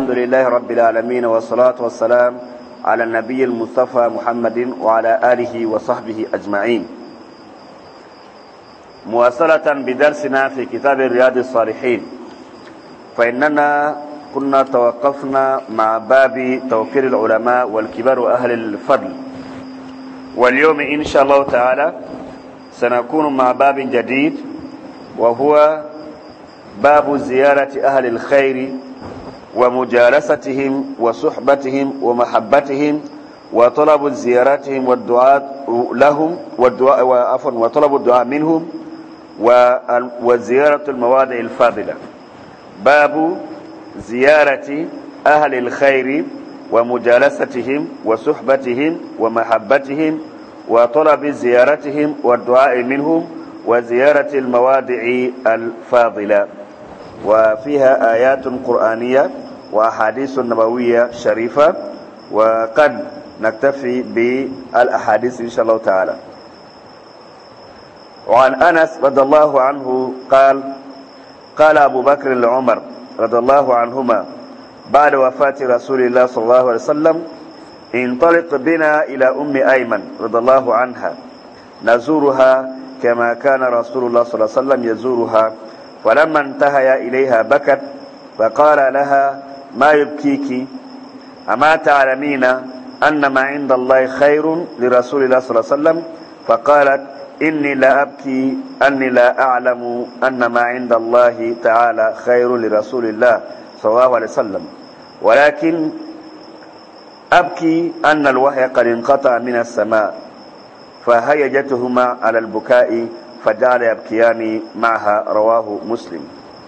الحمد لله رب العالمين والصلاة والسلام على النبي المصطفى محمد وعلى آله وصحبه أجمعين. مواصلة بدرسنا في كتاب رياض الصالحين، فإننا كنا توقفنا مع باب توقير العلماء والكبار وأهل الفضل، واليوم إن شاء الله تعالى سنكون مع باب جديد، وهو باب زيارة أهل الخير ومجالستهم وصحبتهم ومحبتهم وطلب زيارتهم والدعاء لهم وطلب الدعاء منهم وزيارة المواضع الفاضلة. باب زيارة أهل الخير ومجالستهم وصحبتهم ومحبتهم وطلب زيارتهم والدعاء منهم وزيارة المواضع الفاضلة، وفيها آيات قرآنية وأحاديث نبوية شريفة، وقد نكتفي بالأحاديث إن شاء الله تعالى. وعن أنس رضي الله عنه قال أبو بكر لعمر رضي الله عنهما بعد وفاة رسول الله صلى الله عليه وسلم: انطلق بنا إلى أم أيمن رضي الله عنها نزورها كما كان رسول الله صلى الله عليه وسلم يزورها. فلما انتهى إليها بكت فقال لها: ما يبكيك؟ أما تعلمين أن ما عند الله خير لرسول الله صلى الله عليه وسلم؟ فقالت: إني لا أبكي أني لا أعلم أن ما عند الله تعالى خير لرسول الله صلى الله عليه وسلم، ولكن أبكي أن الوحي قد انقطع من السماء. فهيجتهما على البكاء فجعل يبكيان معها. رواه مسلم.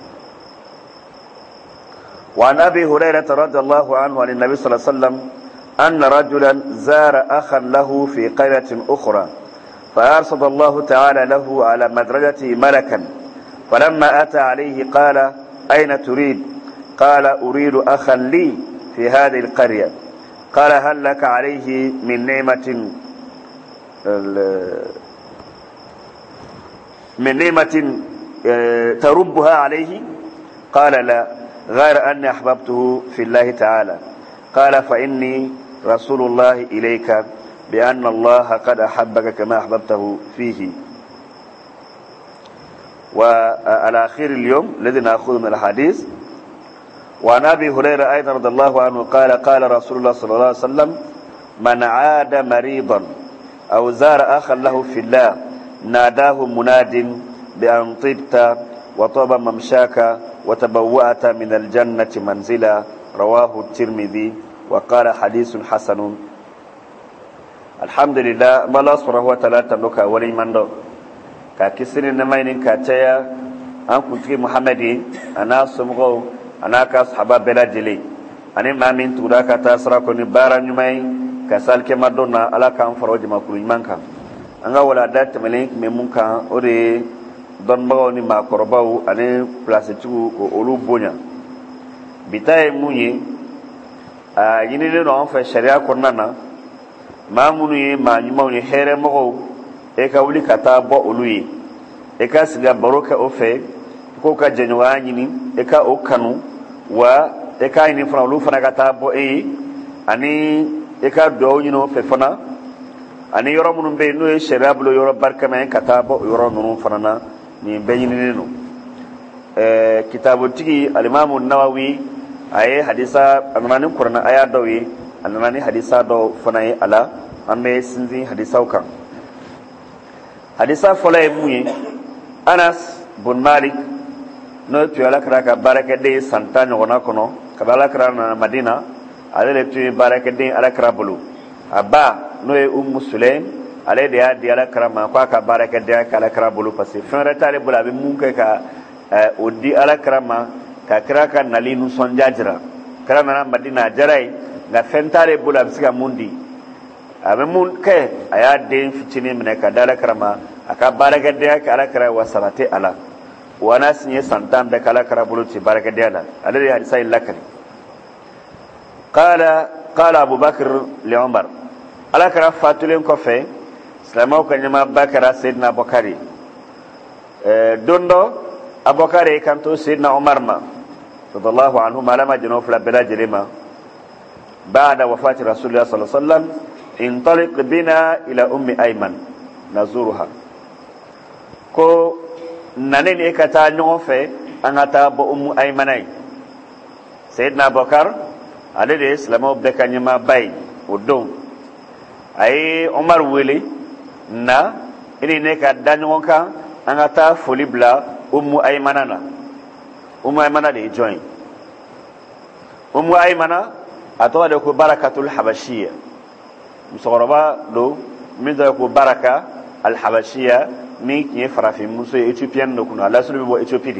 وعن أبي هريرة رضي الله عنه عن النبي صلى الله عليه وسلم أن رجلا زار أخا له في قرية أخرى، فأرسل الله تعالى له على مدرجته ملكا، فلما أتى عليه قال: أين تريد؟ قال: أريد أخا لي في هذه القرية. قال: هل لك عليه من نعمة تربها عليه؟ قال: لا، غير أني أحببته في الله تعالى. قال: فإني رسول الله إليك بأن الله قد أحبك كما أحببته فيه. وعلى آخر اليوم الذي نأخذ من الحديث، وعن أبي هريرة أيضا رضي الله عنه قال رسول الله صلى الله عليه وسلم: من عاد مريضا أو زار أخا له في الله ناداه مناد بأن طبت وطاب ممشاك وتبوأت من الجنة منزلا. رواه الترمذي وقال: حديث حسن. الحمد لله. ما الله سبحانه وتعالى تنوك ولي مندو كاكسرين نماينين كاتيا أنكو تري محمدي أنا سمغو أنا كاصحابا بلا جلي أني ما من تودا كتاسرا كوني بارا نماي كسال كما دونا ألا كان فروج مكروج مانكا أنغا ولا دات مليك ممونكا أوري دون باوني ما كورباو أني بلاسيتو أولو بونيا بتاي موني ينيني نوان في الشريعة كونانا ما مني ما نيموني خير مغو eka wuli kata bo oluyi eka siga baroka ofe ko ka jenwa nyini eka okanu wa eka ni fana lu fana kata bo ani eka do nyino fe fana ani yoro munun be no e sherabulo yoro barka men kata bo yoro nunu fana na ni be nyini no kitabu tigi al-imam an-nawawi aye hadisa anani qur'an aya dawi anani hadisa do fana ala amme sinzi hadisa ukan hadisa fola muye Anas bin Malik no tuyala kraka barakade santa nyona kono kabala krana Madina ale tuyi barakade ala krabulu abba no e Sulaim ale de adi ala krama kwa ka barakade ala krabulu parce fenra tale bula be munke ka odi ala krama ka kraka nalinu sonjajira krana Madina jarai ga fentare bula bisga mundi abe mun ke aya den fitini mine ka dala karama aka baragade ka ala kara wasarate ala wana sinye santam be kala kara buluti baragade ala alladhi hadisa illakari. qala Abu Bakr li Umar ala kara fatulen ko fe islamaw ka nyama Bakara sayyidina Bakari dondo Abubakar kanto sayyidina Umar ma رضي الله عنهما لما جنوا في البلاد جريمة بعد وفاة رسول الله صلى الله عليه وسلم انطلق بنا إلى أم أيمن نزورها كو نانين إكتا نوفي أنغتا بأم أيمني سيدنا بكر عليه السلام وبدك نما باي ودون أي عمر ويلي na ini ne ka danyo kan an ta foli bla ummu aymana na ummu aymana de join ummu aymana atwa de ko barakatul habashiyya musoroba do min da ko baraka al habashiyya mi ki farafi muso ethiopian no kuno ala sulu bo ethiopie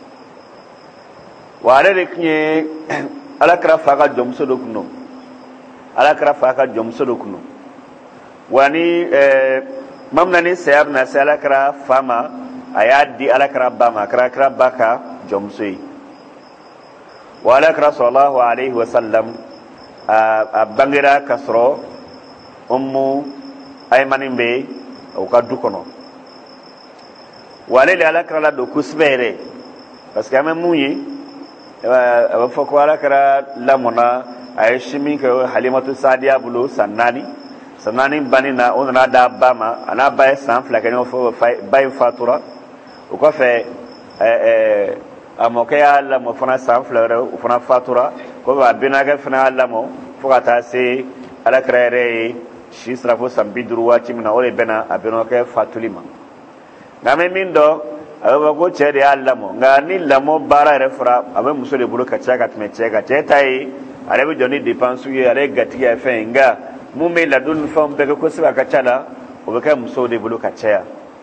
wa ale de ki ala kra faga jomso do kuno ala kra faga jomso do kuno wani mamna ni sayar na sala kra fama ayadi ala kra bama kra baka jomsui wala kra sallallahu alaihi wasallam abangira kasro ummu aymanin be o ka dukono wala ala kra la do kusbere parce que même muyi aba foko ala kra lamona ay shimi ko halimatu sadiya bulu sanani banina ona da bama ana bae san flakani fo bae fatura o ko fe amoke alla mo fana san flare o fana fatura ko ba binaga fana alla mo fo kata se ala krere shi strafo san bidruwa timna ole bena abeno ke fatulima ngame mindo aba go chere alla mo ngani lamo bara refra abe musole bulu kacha katme chega chetai ale bi joni dépense ye ale gatiya fe nga mume la dun fam be ko siba kachala o be kam so de bulu kachaya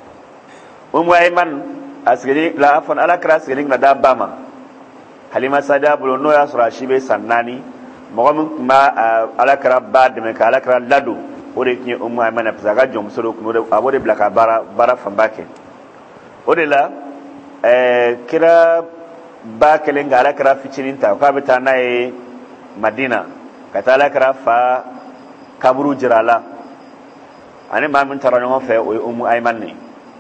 ayman asgiri la afan ala kras giri na dabama halima sada bulu no yasra shibe sannani mogom ma ala kra bad me ka ala kra ladu o de ki ayman apsa ga jom so ko de abode blaka bara fambake o de la kira ba kelen ga ala kra ficinin ta ka bita nae madina kata ala kra fa kaburu jirala ani ma min tara nyon fe o ayman ni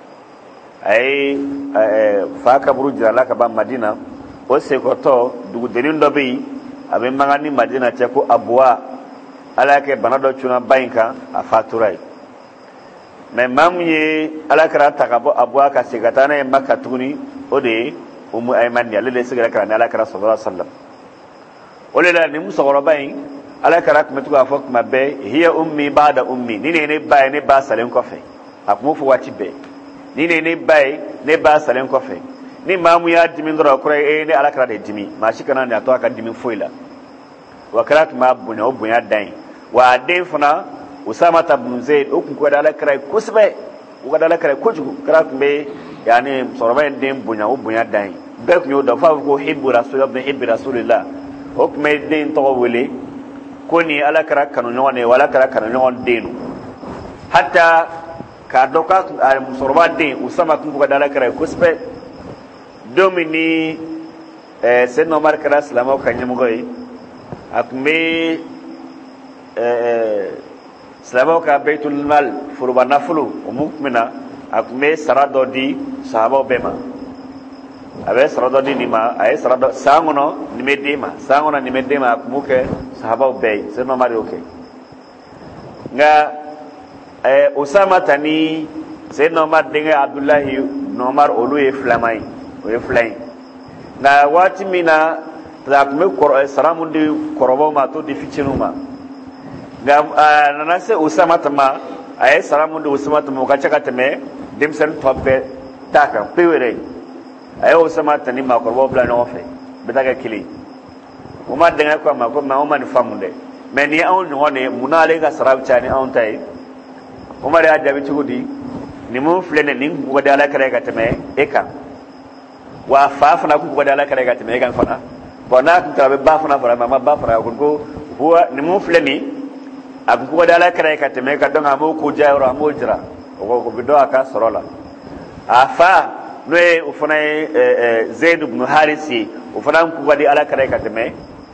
ay fa kaburu jirala ka ba madina o se ko to dugu denin do bi abe mangani madina che ko abwa ala ke banado chuna bayinka a faturai mais mamye ala kara takabo abwa ka sigatana e makka tuni o de ayman ni ale sigara kara ala kara sallallahu alaihi wasallam o le la ni musoro bayin ala kara kuma tuga fok mabbe hiya ummi ba'da ummi ni ne bay ne ba salen kofe akmu fu wati be ni ne bay ne ba salen kofe ni mamu ya dimi ndoro kure ne ala kara de dimi ma shikana ne ato aka dimi foila wa kara kuma bunya obunya dan wa den funa usama ibn zaid okun ko da ala kara kusbe ko da ala kara kujugu kara kumbe yani sorba den bunya obunya dan be kunyo da fa ko hibbu rasulullah okme den to wele koni ala kara kanu nyone wala kara kanu nyon denu hatta ka doka musorba den usama kun ko dala kara kuspe domini sen no mar kara salamo kanyum goy akme salamo ka baitul mal furba nafulu umukmina akme sarado di sahaba bema abe sarado di nima ay sarado sangono nimedima akmuke sahaba bay seno mari okay nga usama tani seno mar dinga abdullah nomar olu e flamay o e flay na wati mina takme kor saramundi korobo ma to difichinuma nga nanase usama tama ay saramundi usama tama ka chaka teme dimsen tope taka pewere ayo usama tani ma korobo bla no fe betaka kili uma denga ko ma uma ni famunde mais ni on ngone munale ga sarab chani on tay umar ya jabi chugudi ni mun flene ni ko dala kare ga teme eka wa fafna ku ko dala kare ga teme ga fana bona ku tabe ba fana fara ma ba fara ko huwa ni mun fleni ak ko dala kare ga teme ka donga mo ku jayro mo jira ko bido aka sorola afa noe ufana zaid ibn harisi ufana ku gadi ala kare ka teme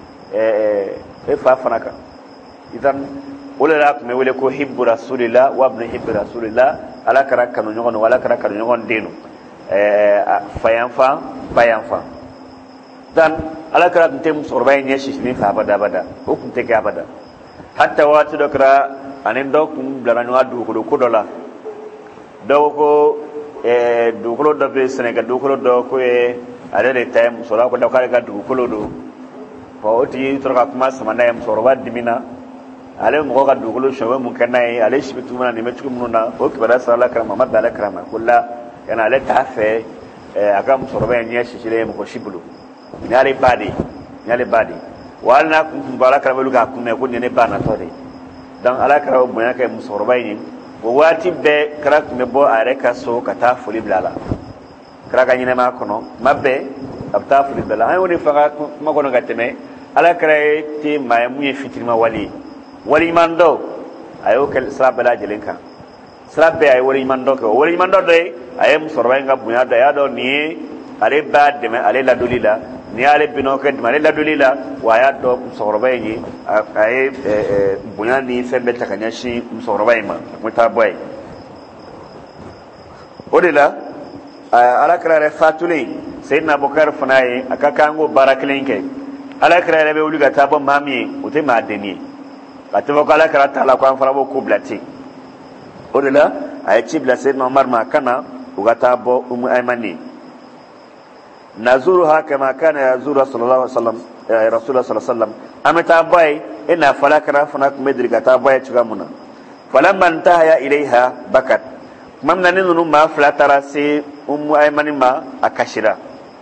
fa fanaka idan wala kuma wala ko hibbu rasulillah wa ibn hibbi rasulillah ala kara kanu nyogon wala kara kanu nyogon dinu fayanfa dan ala kara tun te musorbai ne shi ne fa bada bada ko kun te ka bada hatta wati do kara anin do kun blara no adu ko dola do ko du ko do be Senegal du ko do ko ale de time sora ko da ka ga du ko do ko ti to ka kuma sama na yam sorba dimina ale mo ga du ko shawe mun kanai ale shi bitu mana ne metu mun na o kibara sala karama madda ala karama kullu kana ale ta fe agam sorba ne shi shire mo ko shibulu nyale badi walna kun baraka belu ga kun ne kun ne bana to de dan ala karawo mo ya kai musorbai ne go wati be karak me bo are ka so kata fuli blala karaka nyine ma kono mabbe abta fuli blala ay woni faga ma kono gateme ala karaye ti ma mu ye fitima wali mando ayo kel sabala jelenka sabbe ay wali mando de ay musorbai nga bunya da ya do ni ale ba de me ale la dolila ni ale bino ke de ale la dolila wa ya do musorbai ni ay bunya ni sembe takanya shi musorbai ma muta boy odila ala krare fatuli sayyidina abubakar funaye akaka ngo baraklinke ala krare be uliga tabo mami uti madeni atimo kala krata ala kwa farabo kublati odila ay cibla sayyidina umar ma kana ugata bo aymani nazuruha kama kana yazuru sallallahu alaihi wasallam rasulullah sallallahu alaihi wasallam amata boy ina falakra fana kumedriga ta boy chugamuna falamma intaha ilaiha bakat mamna ninu ma flatara si aymani ma akashira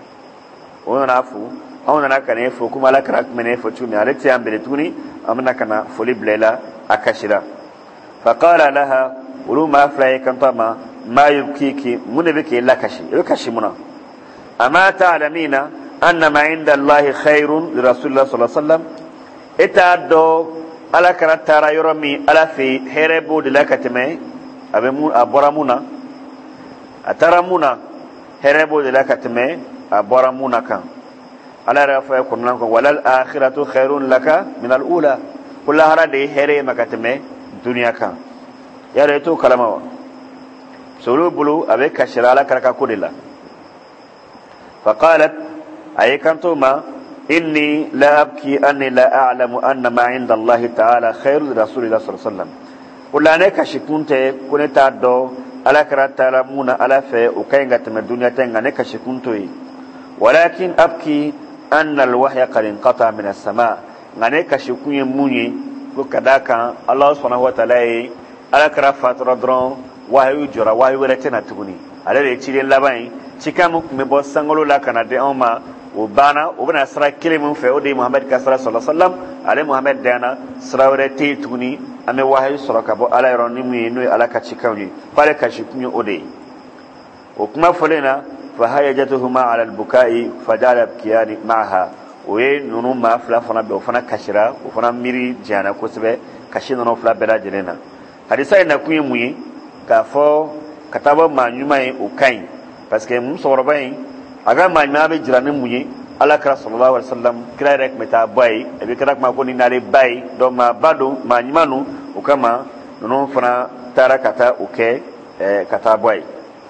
ona afu ona nakane fu kuma lakra kumene fu tumi alati ambele tuni amna kana fuli blela akashira faqala laha uluma flai kantama ma yubkiki munabiki lakashi muna ama ta'lamina anna ma inda allahi khairun li rasulillah sallallahu alaihi wasallam itado ala karatara yoromi ala fi herebu de lakatme abemu aboramuna ataramuna herebu de lakatme aboramuna kan ala rafa kunnan ko walal akhiratu khairun laka min al ula kullu harade here makatme dunya kan yare to kalama sulu bulu abe kashira ala karaka kudilla faqalat aykantuma inni la abki anni la a'lamu anna ma 'inda Allah ta'ala khairu rasulillah sallallahu alaihi wasallam ulane kashikunte kuneta do ala karata la muna ala fe ukainga tama dunya tenga ne kashikunto yi walakin abki anna alwahya qad inqata min as-sama ngane kashikunye munye ko kadaka Allah subhanahu wa ta'ala ala kara fatra dron wahyu jora wahyu retena tuguni ala re chile labai chikamu me bo sangolo la kana de oma ubana ubana sara kilimun fe odi muhammad kasra sallallahu alaihi wasallam ale muhammad dana sara rete tuguni ame wahyu soroka bo ala roni mu no ala ka chikawni pale ka shikunyo ode o kuma folena fa hayajatuhuma ala albukai fajala bkiyani maaha oye nunu ma fla fana be fana kashira o fana miri jana ko sebe kashina no fla bela jelena hadisa ina kuyi muyi ka fo kataba manyumai ukai parce que mum sorobai aga manyuma be jirani muyi ala kra sallallahu alaihi wasallam kra rek meta bay e be kra ma ko ni nare bay do ma bado manyumanu ukama nunu fana tarakata uke kata bay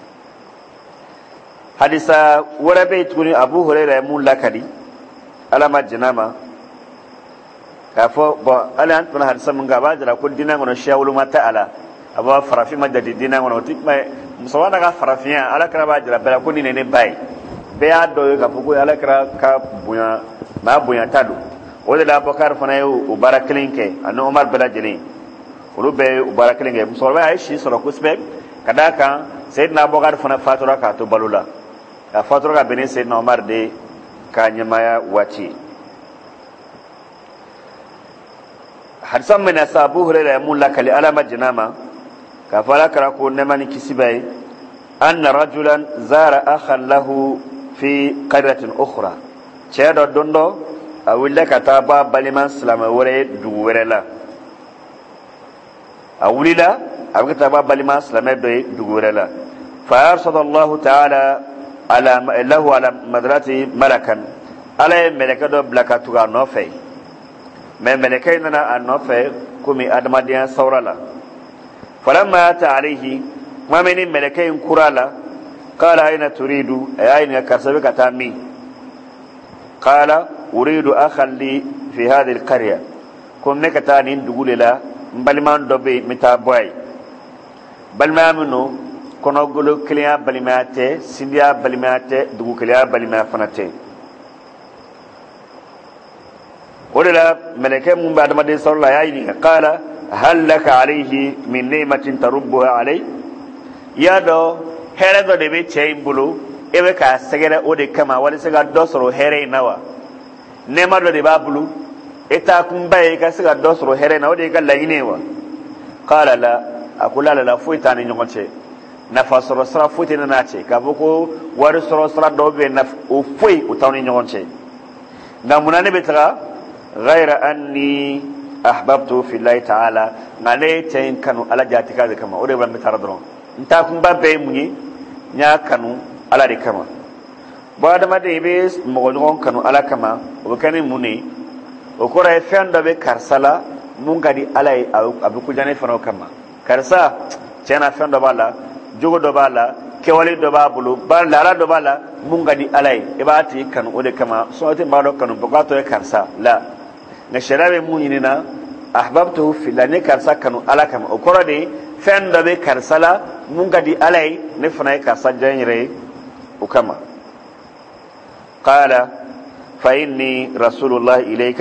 hadisa wara be tuni abu hurairah mun lakadi ala majnama kafo bo ala antuna hadisa mun gaba jira ko dinan ngono shawulu mata ala aba farafi madadi dinan ngono tikma musawana ga farafia ala kra ba jira bela ko ni ne bay be ado ga fuko ala kra ka buya ma buya tadu wala la bakar fana yu baraklinke anu umar bela jeli urube baraklinke musawa aishi soro kusbe kadaka sayyidina bakar fana fatura ka to balula ya fatura ka bene sayyidina umar de ka nyamaya wachi hadsan min asabu hurayra mun lakali ala majnama ka fara kara ko nemani kisibai anna rajulan zara akhan lahu fi qaryatin ukhra chedo dondo awille kataba baliman salama wore du werela awulila awkataba baliman salama do du werela fa arsadallahu ta'ala ala lahu ala madrati malakan ala melekado blakatu ga nofe me melekai nana anofe kumi adamadiyan saurala falamma ta alayhi ma meni melekai kurala qala aina turidu ayna kasabe katami qala uridu akhalli fi hadhihi alqarya kum ne kata nin dugulela mbaliman dobe mita boy balmamunu kono golo kliya balimate sindiya balimate dugu kliya balima fanate وللا ملكه من بعد ما صلى الله عليه قال هل لك عليه من نعمه تربها عليه يا دو هرغو دبي تشين بلو ebe ka segere o de kama wali sega dosro here nawa nema do de babulu eta kumbaye ka sega dosro here na o de ka layinewa qala la akula la fuita ni nyonche na fasoro sra fuita na nache ka boko wari soro sra do be na o fui utawni nyonche na munane betra غير أني أحببته في الله تعالى نالي كانوا على جاتك هذا كما أريد أن بتردرون نتاكم بابي مني نيا كانوا على كما بعد ما ديبس مغلقون كانوا على كما وكانوا مني وكورا يفعل دبي كارسالا مونغادي على أبو كجاني فنو كما كارسا تينا فعل دبالا جوجو دبالا كوالي دبابلو بال لا دبالا مونغادي على إباتي كانوا أريد كما صوتي بالو كانوا بقاتوا كارسا لا نشرب مؤمننا أحببته في الله نكرسا كانوا على كم أقرأني فان دبي كرسلا مونغدي علي نفنا كرسا جانيري وكما قال فإني رسول الله إليك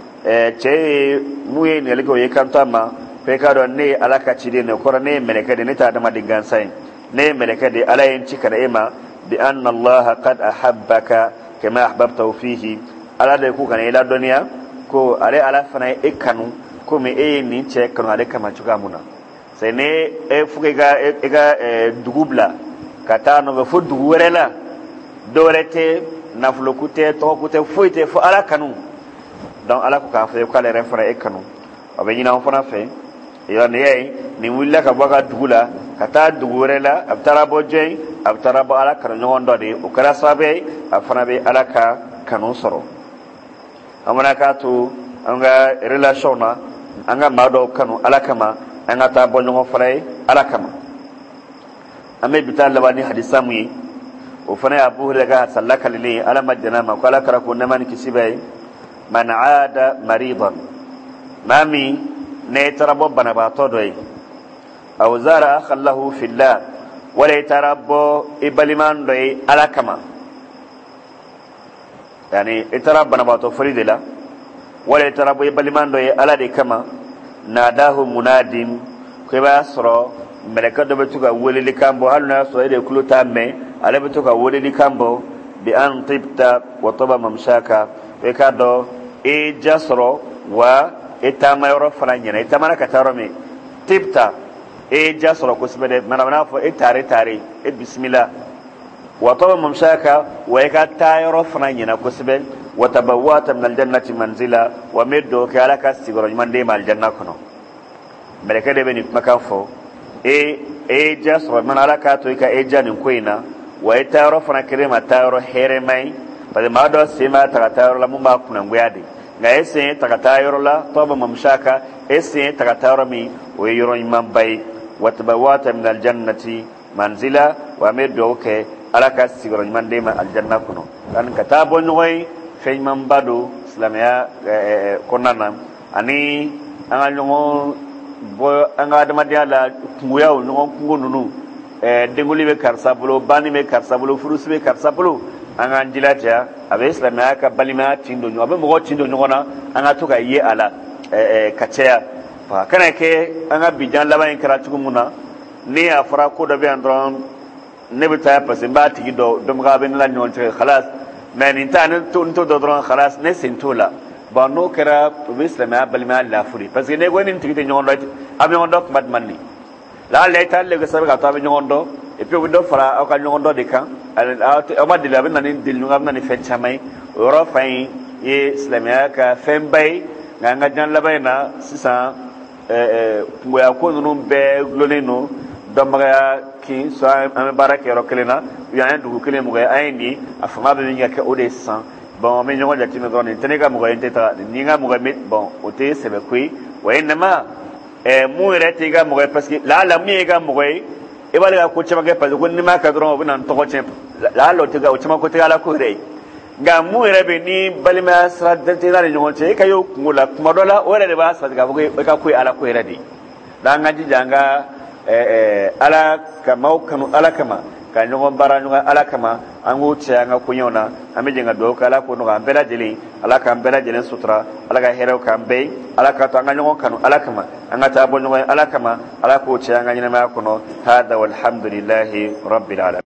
شيء موين يلقوا يكام تاما فكادو ني على كتيرين أقرأني ملكة نتا دم دينغان سين ني ملكة على ينشكر إما بأن الله قد أحبك كما أحببته فيه على ذلك كان إلى الدنيا ko ale ala fana e kanu ko me e ni che kanu ale kama chuga muna se ne e fuge ga dugubla kata no fo duguwerela dorete na flokute to kute foite fo ala kanu donc ala ko ka fe ko ale refra e kanu o be nyina on fana fe yo ne ni willa ka boga dugula kata duguwerela abtara bojey abtara bo ala kanu nyondo de o kara sabe afana be ala ka kanu soro amana katu anga relation na anga mado kanu alakama anga ta bonyo fray alakama ame bital labani hadisa mu o fana abu huraga sallaka lili ala majana ma kala kara ko naman kisibai man aada maridan mami ne tarabo bana ba to doy aw zara khallahu fillah wala tarabo ibaliman doy alakama يعني اتراب بنباتو فريد لا ولا اتراب يبلمان دوي على دي كما ناداه منادم كبا سرو ملكه دو بتوغا ولي لكامبو هلنا سو يدي كلو تامي على بتوغا ولي لكامبو بان طبت وطب ممشاكا بكادو اي جسرو و اتما يرو فرانينا اتما كتارمي طبت اي جسرو كسبده منافو اي تاري بسم الله وطبعا ممشاكا ويكا تايرو فرانينا كسبل وتبوات من الجنة منزلا ومدو كالكا سيغرون من ديما الجنة كنو ملكة دي بني مكانفو اي جاس من علاكا تويكا اي جان كوينا ويتايرو فرانكريما تايرو هيرمي فدي مادو سيما تغتايرو لمما كنا نغيادي nga ese takatayro la toba mamshaka ese takatayro mi weyiro imam bay watbawata min aljannati manzila wa meddo ke alaka sigoro mande ma aljanna kuno kan katabo noy fey man badu islamia konana ani anga longo bo anga dama diala nguyaw no ngunu denguli be karsabulo bani be karsabulo furusi be karsabulo anga njilata abe islamia ka balima tindo nyo abe mo tindo nyona anga to ga ye ala kacheya fa kana ke anga bijan laban karatu muna ne afra ko da be andron ne bita parce ba tigi do dum ga ben la nyon te khalas men intan to do dron khalas ne sintola ba no kera islamia balima la furi parce que ne go ni tigi te nyon do abi nyon do mat manni la le tal le ga sabe ga to abi nyon do et puis do fara ka nyon do de kan o ma de la ben nani dil ngam nani fen chamay ro fay ye islamia ka fen bay nga jan la bayna sisa ngoya ko no be gloneno domaya ki so am barake ro kelena ya ndu kele mo ga ayni afama be nga ke ode san bon me nyon jati me doni tenega mo ga enteta ni nga mo ga mit bon o te sebe kui wa inma mu rete ga mo ga parce que la mi ga mo ga e bale ga ko chama ga parce que ni ma ka dron obinan to ko chen la lo te ga o chama ko te ala ko re ga mu yɛrɛ bɛ ni balimaya sira tɛna ni ɲɔgɔn cɛ e ka y'o kungo la kuma dɔ la o yɛrɛ de b'a sati k'a fɔ ko e ka ko ye ala ko yɛrɛ de ye n'an ka jija an ka ala kama kanu ala kama ka ɲɔgɔn baara ɲɔgɔn ala kama an k'o cɛ an ka koɲɛw na an bɛ jɛ ka dugawu kɛ ala ko nɔgɔ an bɛɛ lajɛlen ala k'an bɛɛ lajɛlen sutura ala ka hɛrɛw k'an bɛɛ ye ala k'a to an ka ɲɔgɔn kanu ala kama an ka taa bɔ ɲɔgɔn ye ala kama ala k'o cɛ an ka ɲɛnamaya kɔnɔ hada walhamdulillahi rabbil alamin